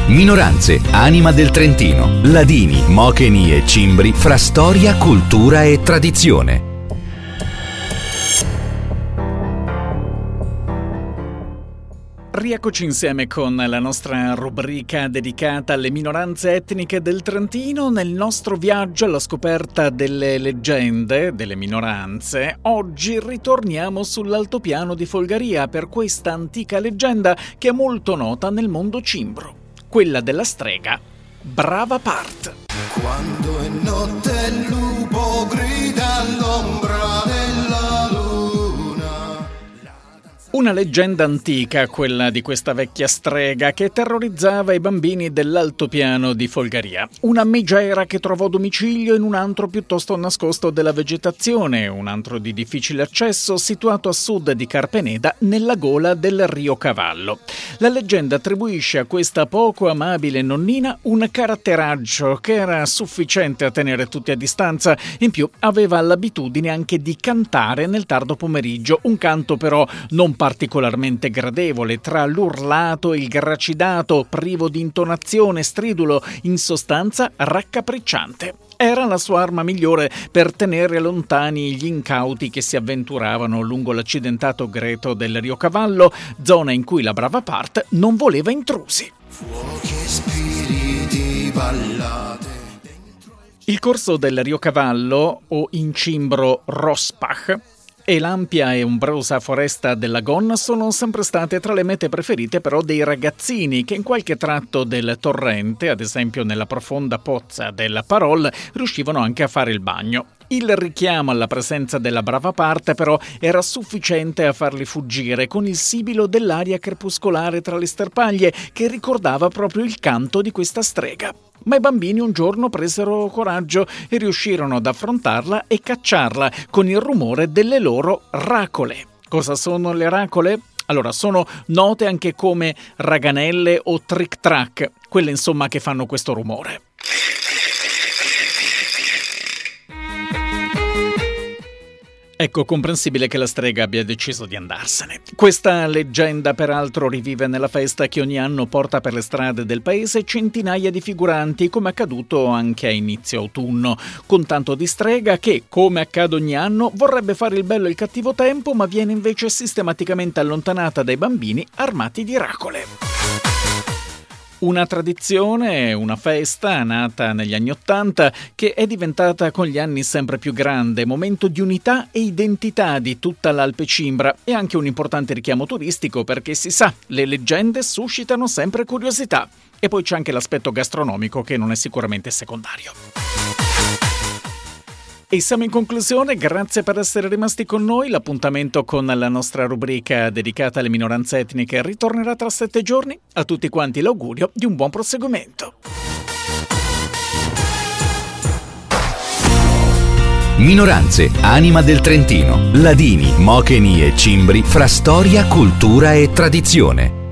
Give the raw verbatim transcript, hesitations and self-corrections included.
Minoranze, anima del Trentino, ladini, mocheni e cimbri fra storia, cultura e tradizione. Rieccoci insieme con la nostra rubrica dedicata alle minoranze etniche del Trentino. Nel nostro viaggio alla scoperta delle leggende delle minoranze, oggi ritorniamo sull'altopiano di Folgaria per questa antica leggenda che è molto nota nel mondo cimbro, quella della strega Bravapart. Quando è notte il lupo grida all'ombra della luna. Una leggenda antica, quella di questa vecchia strega che terrorizzava i bambini dell'altopiano di Folgaria. Una megera che trovò domicilio in un antro piuttosto nascosto della vegetazione, un antro di difficile accesso situato a sud di Carpeneda nella gola del Rio Cavallo. La leggenda attribuisce a questa poco amabile nonnina un caratteraggio che era sufficiente a tenere tutti a distanza. In più aveva l'abitudine anche di cantare nel tardo pomeriggio, un canto però non particolarmente gradevole, tra l'urlato e il gracidato, privo di intonazione, stridulo, in sostanza raccapricciante. Era la sua arma migliore per tenere lontani gli incauti che si avventuravano lungo l'accidentato greto del Rio Cavallo, zona in cui la Bravapart non voleva intrusi. Fuochi e spiriti ballate. Il corso del Rio Cavallo, o in cimbro Rospach, e l'ampia e ombrosa foresta della Gonna sono sempre state tra le mete preferite però dei ragazzini che in qualche tratto del torrente, ad esempio nella profonda pozza della Parol, riuscivano anche a fare il bagno. Il richiamo alla presenza della Bravapart però era sufficiente a farli fuggire con il sibilo dell'aria crepuscolare tra le sterpaglie che ricordava proprio il canto di questa strega. Ma i bambini un giorno presero coraggio e riuscirono ad affrontarla e cacciarla con il rumore delle loro racole. Cosa sono le racole? Allora, sono note anche come raganelle o trick-track, quelle insomma che fanno questo rumore. Ecco comprensibile che la strega abbia deciso di andarsene. Questa leggenda peraltro rivive nella festa che ogni anno porta per le strade del paese centinaia di figuranti, come accaduto anche a inizio autunno, con tanto di strega che, come accade ogni anno, vorrebbe fare il bello e il cattivo tempo, ma viene invece sistematicamente allontanata dai bambini armati di racole. Una tradizione, una festa nata negli anni Ottanta che è diventata con gli anni sempre più grande, momento di unità e identità di tutta l'Alpe Cimbra e anche un importante richiamo turistico perché si sa, le leggende suscitano sempre curiosità. E poi c'è anche l'aspetto gastronomico che non è sicuramente secondario. E siamo in conclusione, grazie per essere rimasti con noi. L'appuntamento con la nostra rubrica dedicata alle minoranze etniche ritornerà tra sette giorni. A tutti quanti l'augurio di un buon proseguimento. Minoranze, anima del Trentino, ladini, mocheni e cimbri fra storia, cultura e tradizione.